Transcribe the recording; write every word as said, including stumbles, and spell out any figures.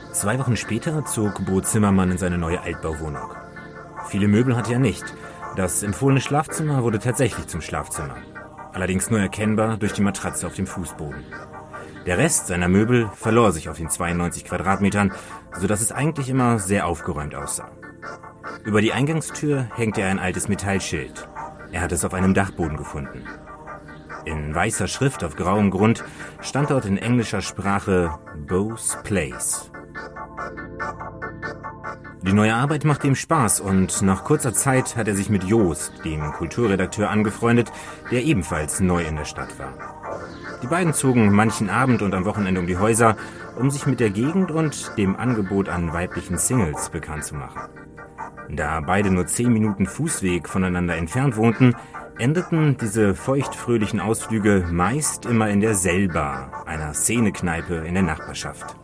Zwei Wochen später zog Bo Zimmermann in seine neue Altbauwohnung. Viele Möbel hatte er nicht. Das empfohlene Schlafzimmer wurde tatsächlich zum Schlafzimmer. Allerdings nur erkennbar durch die Matratze auf dem Fußboden. Der Rest seiner Möbel verlor sich auf den zweiundneunzig Quadratmetern, sodass es eigentlich immer sehr aufgeräumt aussah. Über die Eingangstür hängte ein altes Metallschild. Er hatte es auf einem Dachboden gefunden. In weißer Schrift auf grauem Grund stand dort in englischer Sprache Bo's Place. Die neue Arbeit machte ihm Spaß und nach kurzer Zeit hat er sich mit Joost, dem Kulturredakteur, angefreundet, der ebenfalls neu in der Stadt war. Die beiden zogen manchen Abend und am Wochenende um die Häuser, um sich mit der Gegend und dem Angebot an weiblichen Singles bekannt zu machen. Da beide nur zehn Minuten Fußweg voneinander entfernt wohnten, endeten diese feuchtfröhlichen Ausflüge meist immer in der Selbar, einer Szenekneipe in der Nachbarschaft.